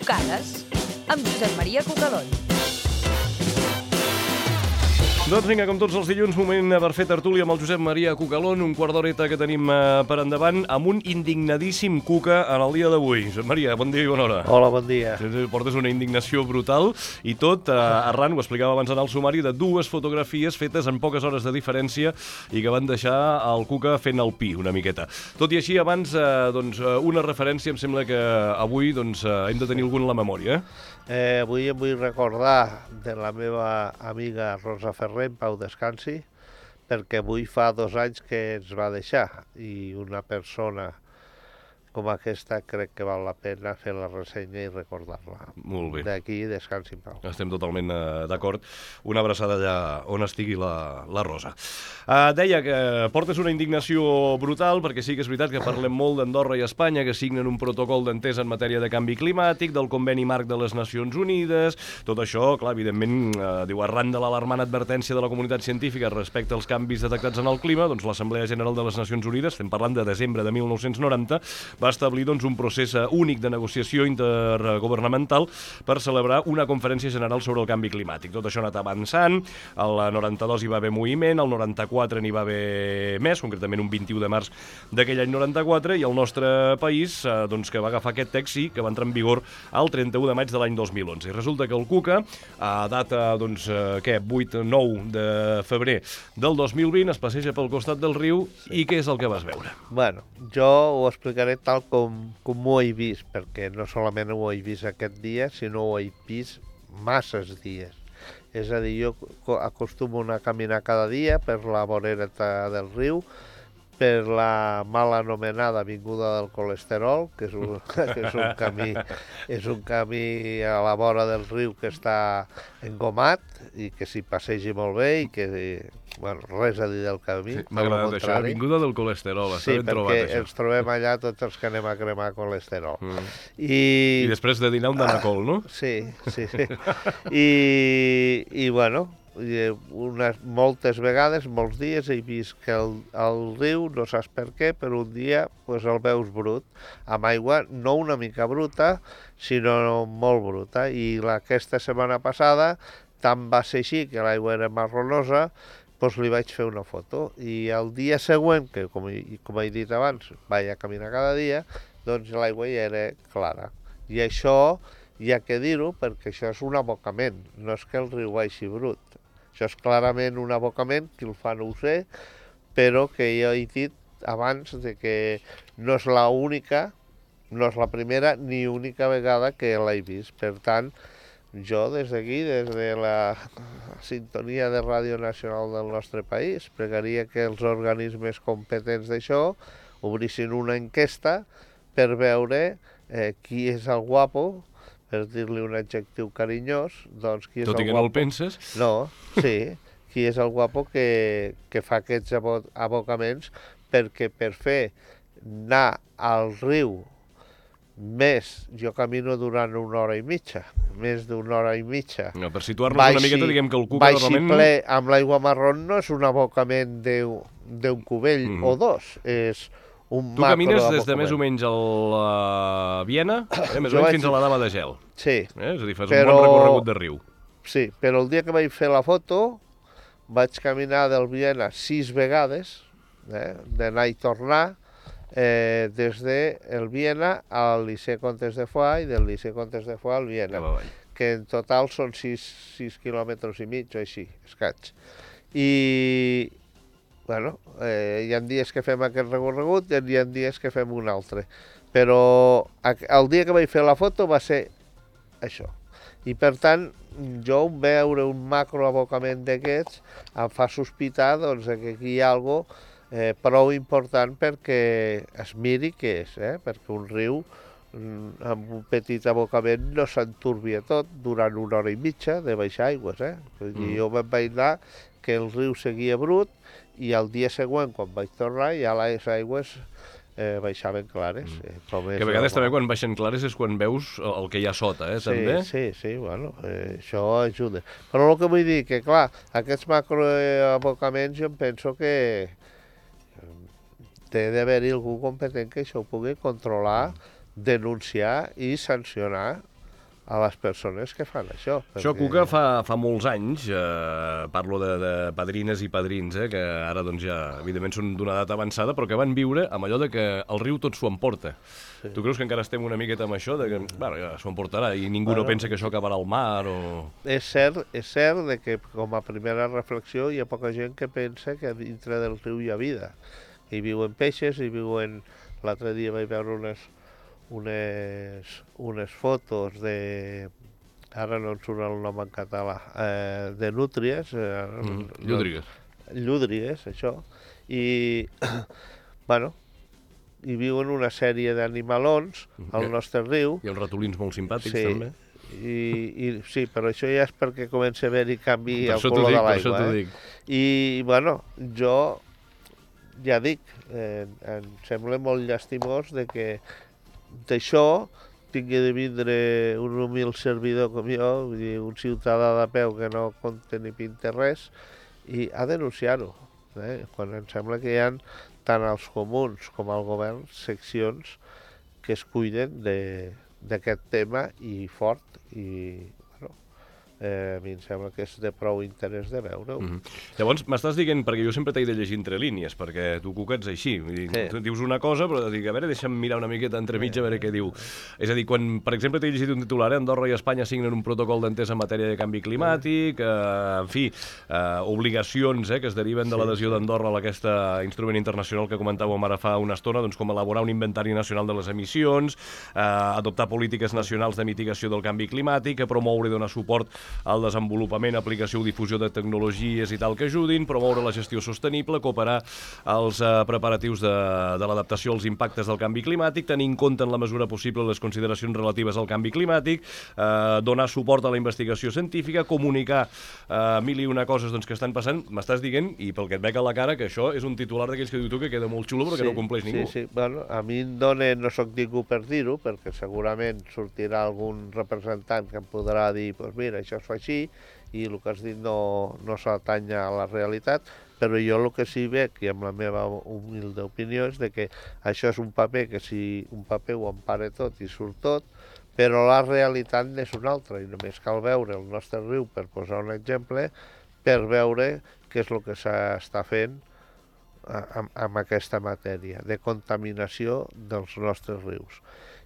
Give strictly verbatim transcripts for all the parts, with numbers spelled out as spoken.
Cucades, amb Josep Maria Cucalón. Doncs vinga, com tots els dilluns, moment per fer tertúlia amb el Josep Maria Cucalón, un quart d'horeta que tenim eh, per endavant, amb un indignadíssim Cuca en el dia d'avui. Josep Maria, bon dia i bona hora. Hola, bon dia. Portes una indignació brutal i tot eh, arran, ho explicava abans en el sumari, de dues fotografies fetes en poques hores de diferència i que van deixar el Cuca fent el pi una miqueta. Tot i així, abans, eh, doncs, una referència, em sembla que avui doncs, eh, hem de tenir algun en la memòria, eh? Eh, avui em vull recordar de la meva amiga Rosa Ferrer, en pau descansi, perquè avui fa dos anys que ens va deixar i una persona com aquesta crec que val la pena fer la ressenya i recordar-la. Molt bé. D'aquí, descansi en pau. Estem totalment eh, d'acord. Una abraçada allà on estigui la, la Rosa. Uh, deia que portes una indignació brutal, perquè sí que és veritat que parlem molt d'Andorra i Espanya, que signen un protocol d'entesa en matèria de canvi climàtic, del conveni marc de les Nacions Unides, tot això, clar, evidentment, uh, diu, arran de l'alarmant advertència de la comunitat científica respecte als canvis detectats en el clima, doncs l'Assemblea General de les Nacions Unides, estem parlant de desembre de mil nou-cents noranta, va establir doncs, un procés únic de negociació intergovernamental per celebrar una conferència general sobre el canvi climàtic. Tot això ha anat avançant, el noranta-dos hi va haver moviment, el noranta-quatre n'hi va haver més, concretament un vint-i-u de març d'aquell any noranta-quatre, i el nostre país, eh, doncs, que va agafar aquest text, sí, que va entrar en vigor el trenta-u de maig de l'any dos mil onze. I resulta que el Cuca, a data, doncs, eh, què, vuit nou de febrer del dos mil vint, es passeja pel costat del riu, sí. I què és el que vas veure? Bueno, jo ho explicaré tal com com ho he vist, perquè no solament ho he vist aquest dia, sinó ho he vist masses dies. És a dir, jo acostumo a caminar cada dia per la vorera del riu, per la mal anomenada Avinguda del Colesterol, que és un, que és un camí és un camí a la vora del riu que està engomat i que s'hi passegi molt bé i que, bueno, res a dir del camí. Sí, m'ha agradat això, Avinguda del Colesterol, està sí, ben trobat, això. Sí, perquè ens trobem allà tots els que anem a cremar colesterol. Mm. I... I després de dinar un danacol, no? Sí, sí, sí. I, i bueno... Unes, moltes vegades, molts dies, he vist que el, el riu, no saps per què, però un dia pues, el veus brut, amb aigua no una mica bruta, sinó molt bruta. I la, aquesta setmana passada tant va ser així, que l'aigua era marronosa, doncs li vaig fer una foto. I el dia següent, que com, com he dit abans, vaig a caminar cada dia, doncs l'aigua ja era clara. I això hi ha que dir-ho perquè això és un abocament, no és que el riu vagi brut. Això és clarament un abocament, qui el fa no ho sé, però que jo he dit abans de que no és l'única, no és la primera ni única vegada que l'he vist. Per tant, jo des d'aquí, des de la sintonia de Ràdio Nacional del nostre país, pregaria que els organismes competents d'això obrissin una enquesta per veure eh, qui és el guapo, per dir-li un adjectiu carinyós, doncs qui és Tot el i que guapo... no el penses? No, sí, qui és el guapo que, que fa aquests abo abocaments, perquè per fer anar al riu més, jo camino durant una hora i mitja, més d'una hora i mitja. No, per situar-nos una miqueta, diguem que el Cuca normalment... Baixi ple amb l'aigua marrón no és un abocament d'un cubell mm-hmm. o dos, és... Un tu camines des de més o menys a la Viena, eh, més o menys fins a la Dama de Gel. Sí. Eh? És a dir, fas però... un bon recorregut de riu. Sí, però el dia que vaig fer la foto vaig caminar del Viena sis vegades, eh, d'anar i tornar, eh, des del Viena al Liceu Comtes de Foix i del Liceu Comtes de Foix al Viena, que en total són sis quilòmetres i mig o així, escaig. I... Bueno, eh, hi ha dies que fem aquest recorregut i hi ha dies que fem un altre. Però el dia que vaig fer la foto va ser això. I per tant, jo veure un macroabocament d'aquests em fa sospitar doncs, que aquí hi ha alguna cosa eh, prou important perquè es miri què és, eh? Perquè un riu amb un petit abocament no s'enturbia tot durant una hora i mitja de baixar aigües. Eh? Mm. Jo me'n vaig anar que el riu seguia brut i el dia següent, quan vaig tornar, ja les aigües eh, baixaven clares. Mm. Eh, com que a vegades també quan baixen clares és quan veus el que hi ha sota, eh, sí, també? Sí, sí, bueno, eh, això ajuda. Però el que vull dir, que clar, aquests macroabocaments jo em penso que té d'haver-hi algú competent que això ho pugui controlar, denunciar i sancionar. a les persones que fan això. Això, Cuca, fa, fa molts anys, eh, parlo de, de padrines i padrins, eh, que ara doncs ja, evidentment, són d'una edat avançada, però que van viure amb allò de que el riu tot s'ho emporta. Sí. Tu creus que encara estem una miqueta amb això, de que bueno, ja s'ho emportarà i ningú bueno, no pensa que això acabarà al mar o... És cert, és cert de que com a primera reflexió hi ha poca gent que pensa que dintre del riu hi ha vida. Hi viuen peixes, hi viuen... L'altre dia vaig veure unes, unes, unes fotos de... Ara no em surt el nom en català, eh, de nútries. Eh, mm, llúdrigues. Llúdrigues, això. I, bueno, hi viuen una sèrie d'animalons al nostre riu. Hi ha uns ratolins molt simpàtics, sí, també. I, i, sí, però això ja és perquè comença a haver-hi canvi al color dic, de l'aigua. Eh? I, bueno, jo ja dic, eh, em sembla molt llastimós de que d'això tingui de vindre un humil servidor com jo, vull dir, un ciutadà de peu que no compta ni pinta res, i a denunciar-ho. Eh? Quan em sembla que hi ha tant els comuns com el govern seccions que es cuiden d'aquest tema i fort, i bueno, eh, a mi em sembla que és de prou interès de veure-ho. Mm-hmm. Llavors, m'estàs dient, perquè jo sempre t'he de llegir entre línies, perquè tu, Cuca, ets així. Vull dir, sí. Tu dius una cosa, però dic, a veure, deixa'm mirar una miqueta entremig a veure què diu. És a dir, quan, per exemple, t'he llegit un titular, eh, Andorra i Espanya signen un protocol d'entesa en matèria de canvi climàtic, eh, en fi, eh, obligacions eh, que es deriven de l'adhesió d'Andorra a aquest instrument internacional que comentàvem ara fa una estona, doncs com elaborar un inventari nacional de les emissions, eh, adoptar polítiques nacionals de mitigació del canvi climàtic, promoure i donar suport al desenvolupament, aplicació o difusió de tecnologies i tal que ajudin, promoure la gestió sostenible, cooperar als eh, preparatius de, de l'adaptació als impactes del canvi climàtic, tenir en compte en la mesura possible les consideracions relatives al canvi climàtic, eh, donar suport a la investigació científica, comunicar eh, mil i una coses doncs, que estan passant. M'estàs dient, i pel que et veig a la cara, que això és un titular d'aquells que diu tu que queda molt xulo però sí, que no compleix ningú. Sí, sí. Bueno, a mi em dona, no sóc ningú per dir-ho, perquè segurament sortirà algun representant que em podrà dir, doncs mira, això es fa així, i el que has dit no, no s'atanya a la realitat, però jo el que sí veig, i amb la meva humilde opinió, és de que això és un paper que si un paper ho empara tot i surt tot, però la realitat n'és una altra, i només cal veure el nostre riu, per posar un exemple, per veure què és el que s'està fent amb, amb aquesta matèria de contaminació dels nostres rius.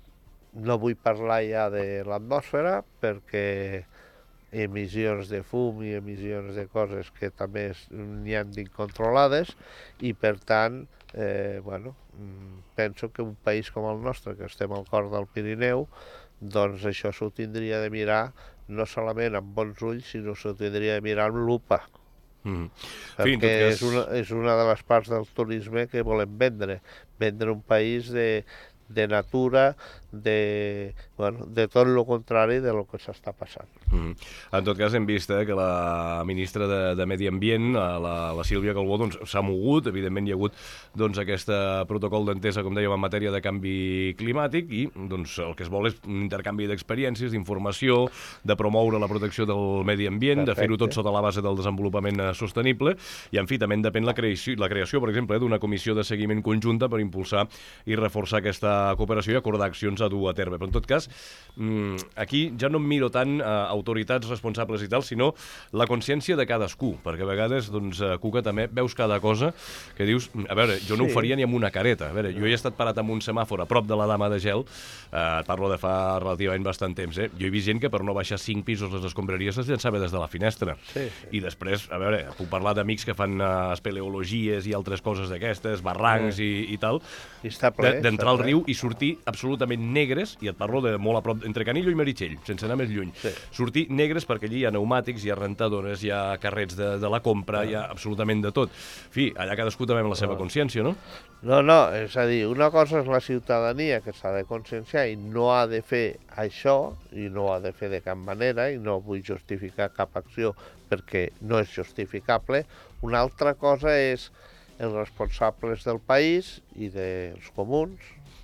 No vull parlar ja de l'atmosfera, perquè emissions de fum i emissions de coses que també n'hi han d'incontrolades, i per tant, eh, bueno, penso que un país com el nostre, que estem al cor del Pirineu, doncs això s'ho tindria de mirar no solament amb bons ulls, sinó s'ho tindria de mirar amb lupa. Mm. Perquè sí, és, una, és una de les parts del turisme que volem vendre, vendre un país de, de natura, de, bueno, de tot el contrari de lo que s'està passant. Mm. En tot cas, hem vist eh, que la ministra de, de Medi Ambient, la, la Sílvia Calbó, doncs, s'ha mogut. Evidentment hi ha hagut doncs, aquest protocol d'entesa, com dèiem, en matèria de canvi climàtic, i doncs, el que es vol és un intercanvi d'experiències, d'informació, de promoure la protecció del medi ambient, perfecte, de fer-ho tot sota la base del desenvolupament sostenible, i en fi, també en depèn la creació, la creació per exemple, d'una comissió de seguiment conjunta per impulsar i reforçar aquesta cooperació i acordar accions a dur a terme. Però en tot cas, aquí ja no em miro tant a autoritats responsables i tal, sinó la consciència de cadascú, perquè a vegades, doncs, Cuca, també veus cada cosa que dius, a veure, jo no sí. ho faria ni amb una careta. A veure, jo he estat parat amb un semàfor a prop de la Dama de Gel, eh, parlo de fa relativament bastant temps, eh? Jo he vist gent que per no baixar cinc pisos les escombraries es llançava des de la finestra. Sí, sí. I després, a veure, puc parlar d'amics que fan uh, espeleologies i altres coses d'aquestes, barrancs sí. i, i tal, d'entrar al riu i sortir absolutament negres, i et parlo de molt a prop, entre Canillo i Meritxell, sense anar més lluny. Sí. Sortir negres perquè allí hi ha pneumàtics, hi ha rentadores, hi ha carrets de, de la compra, ah. hi ha absolutament de tot. En fi, allà cadascú també amb la seva consciència, no? No, no, és a dir, una cosa és la ciutadania que s'ha de conscienciar i no ha de fer això, i no ha de fer de cap manera, i no vull justificar cap acció perquè no és justificable. Una altra cosa és els responsables del país i dels comuns,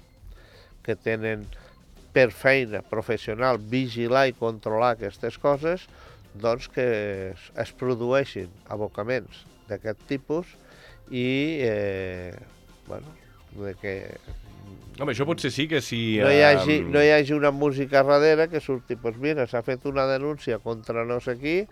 que tenen per feina professional vigilar i controlar aquestes coses, doncs que es, es produeixin abocaments d'aquest tipus i eh, bueno, de que Home, això potser sí que si... no hi hagi, um, no hi hagi una música darrere que surti, doncs mira, s'ha fet una denúncia contra no sé qui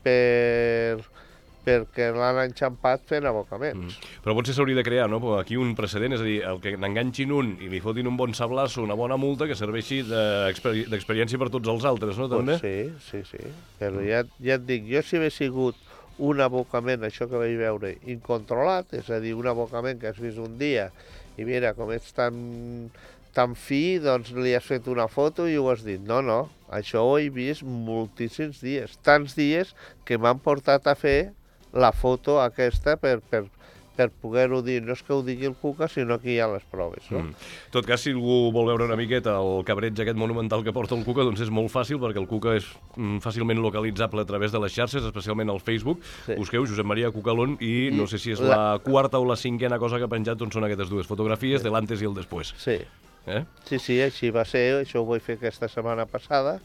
per, perquè l'han enxampat fent abocaments. Mm. Però potser s'hauria de crear, no? Aquí un precedent, és a dir, el que n'enganxin un i li fotin un bon sablasso, una bona multa, que serveixi d'experi- d'experiència per tots els altres, no? També? Pues sí, sí, sí. Però ja, ja et dic, jo si hagués sigut un abocament, això que vaig veure, incontrolat, és a dir, un abocament que has vist un dia i mira, com ets tan, tan fi, doncs li has fet una foto i ho has dit. No, no, això ho he vist moltíssims dies, tants dies que m'han portat a fer la foto aquesta per, per, per poder-ho dir. No és que ho digui el Cuca, sinó que hi ha les proves. No? Mm. En tot cas, si algú vol veure una miqueta el cabreig aquest monumental que porta el Cuca, doncs és molt fàcil, perquè el Cuca és mm, fàcilment localitzable a través de les xarxes, especialment al Facebook. Sí. Busqueu Josep Maria Cucalón i, I no sé si és la... la quarta o la cinquena cosa que ha penjat, doncs són aquestes dues fotografies, sí. de l'antes i el després. Sí. Eh? sí, sí, així va ser, això ho vaig fer aquesta setmana passada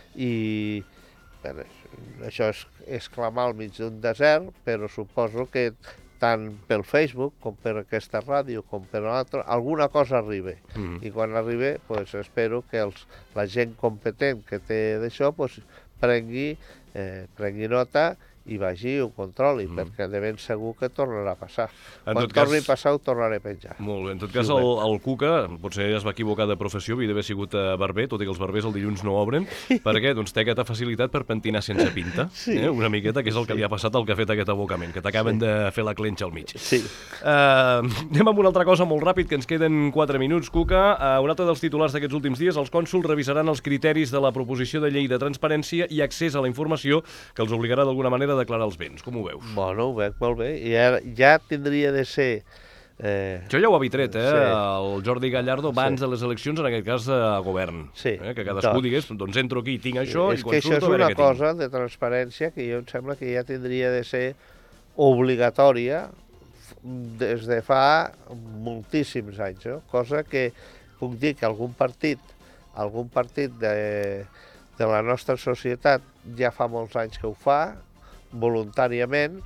i bé, això és, és clamar al mig d'un desert, però suposo que tant pel Facebook com per aquesta ràdio com per l'altre, alguna cosa arriba. Mm. I quan arriba, pues, espero que els, la gent competent que té d'això pues, prengui, eh, prengui nota i vagi i ho controli, mm. perquè de ben segur que tornarà a passar. En Quan tot cas... torni a passar ho tornaré a penjar. Molt bé. En tot cas, el, el Cuca potser es va equivocar de professió, havia d'haver sigut uh, barber, tot i que els barbers el dilluns no obren, perquè doncs, té aquesta facilitat per pentinar sense pinta, Sí. eh? una miqueta, que és el que Sí. li ha passat al que ha fet aquest abocament, que t'acaben Sí. de fer la clenxa al mig. Sí. Uh, anem amb una altra cosa molt ràpid, que ens queden quatre minuts, Cuca. Uh, un altre dels titulars d'aquests últims dies, els cònsols revisaran els criteris de la proposició de llei de transparència i accés a la informació que els obligarà d'alguna manera a declarar els béns. Com ho veus? Bueno, ho veig molt bé. I ara ja tindria de ser... Eh, Jo ja ho havia tret, eh? Sí. El Jordi Gallardo, abans Sí. de les eleccions, en aquest cas, a govern. Sí. Eh? Que cadascú Doncs. digués, doncs entro aquí, tinc això, és i que quan això surto, és a veure una què tinc. cosa de transparència que jo em sembla que ja tindria de ser obligatòria des de fa moltíssims anys, no? Cosa que puc dir que algun partit, algun partit de, de la nostra societat ja fa molts anys que ho fa, voluntàriament,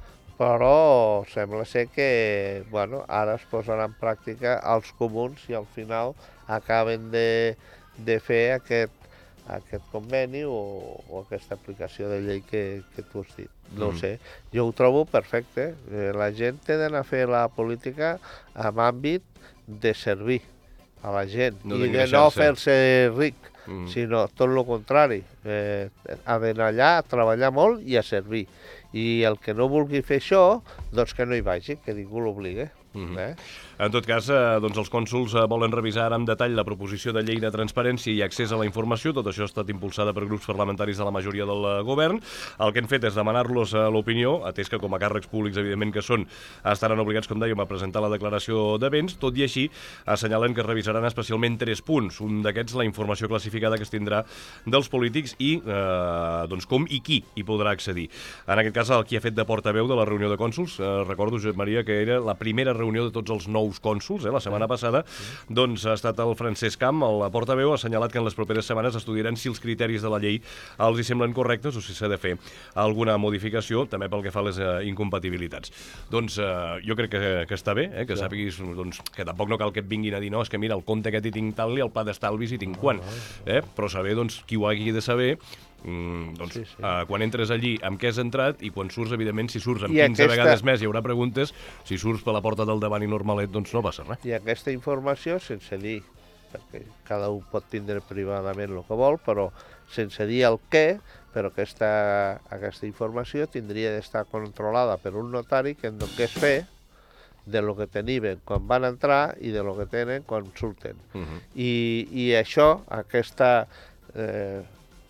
però sembla ser que bueno, ara es posarà en pràctica els comuns i al final acaben de, de fer aquest, aquest conveni o, o aquesta aplicació de llei que, que tu has dit. No Mm. ho sé, jo ho trobo perfecte. Eh, La gent té d'anar a fer la política en àmbit de servir a la gent No i de no d'engreixar-se. fer-se ric, Mm. sinó tot el contrari. Eh, ha d'anar allà a treballar molt i a servir. I el que no vulgui fer això, doncs que no hi vagi, que ningú l'obligui. Mhm. eh? En tot cas, eh, doncs els cònsols eh, volen revisar ara en detall la proposició de llei de transparència i accés a la informació. Tot això ha estat impulsada per grups parlamentaris de la majoria del eh, govern. El que han fet és demanar-los eh, l'opinió, atès que com a càrrecs públics, evidentment que són, estaran obligats, com dèiem, a presentar la declaració de béns. Tot i així, assenyalen que es revisaran especialment tres punts. Un d'aquests, la informació classificada que es tindrà dels polítics i eh, doncs com i qui hi podrà accedir. En aquest cas, el qui ha fet de portaveu de la reunió de cònsols, eh, recordo, Josep Maria, que era la primera reunió de tots els nous cònsols, eh, la setmana passada, doncs ha estat el Francesc Camp, el portaveu, ha assenyalat que en les properes setmanes estudiaran si els criteris de la llei els hi semblen correctes o si s'ha de fer alguna modificació, també pel que fa a les eh, incompatibilitats. Doncs eh, jo crec que, que està bé, eh, que sàpiguis doncs, que tampoc no cal que et vinguin a dir no, és que mira, el compte aquest hi tinc tal i el pla d'estalvis hi tinc quan, eh? Però saber doncs, qui ho hagi de saber. Mm, doncs, Sí, sí. Uh, quan entres allí amb què has entrat i quan surts, evidentment, si surts amb I quinze aquesta- vegades més hi haurà preguntes, si surts per la porta del davant i normalet, doncs no passa res. I aquesta informació, sense dir, perquè cada un pot tindre privadament el que vol, però sense dir el què, però aquesta, aquesta informació tindria d'estar controlada per un notari que en donés fe de lo que tenien quan van entrar i de lo que tenen quan surten. Uh -huh. I, i això, aquesta, eh,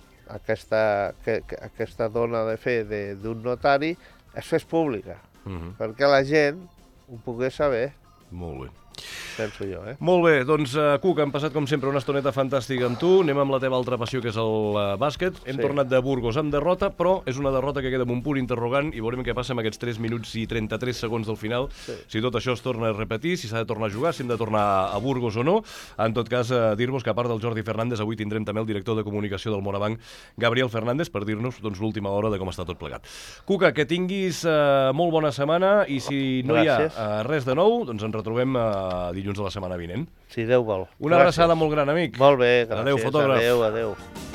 aquesta, que, que, aquesta dona de fe de- d'un notari es fes pública, Uh -huh. perquè la gent ho pogués saber, Molt bé. penso jo, eh? Molt bé, doncs, uh, Cuc, hem passat com sempre una estoneta fantàstica amb tu. Anem amb la teva altra passió, que és el uh, bàsquet. Hem Sí. tornat de Burgos amb derrota, però és una derrota que queda amb un punt interrogant i veurem què passa amb aquests tres minuts i trenta-tres segons del final. Sí. Si tot això es torna a repetir, si s'ha de tornar a jugar, si hem de tornar a Burgos o no. En tot cas, uh, dir-vos que a part del Jordi Fernández, avui tindrem també el director de comunicació del Morabanc, Gabriel Fernández, per dir-nos doncs, l'última hora de com està tot plegat. Cuca, que tinguis uh, molt bona setmana i si no Gràcies. hi ha uh, res de nou, doncs ens retrobem uh, dilluns de la setmana vinent. Si Déu vol. Una abraçada molt gran, amic. Molt bé, gràcies. Adéu, fotògraf. Adéu, adéu.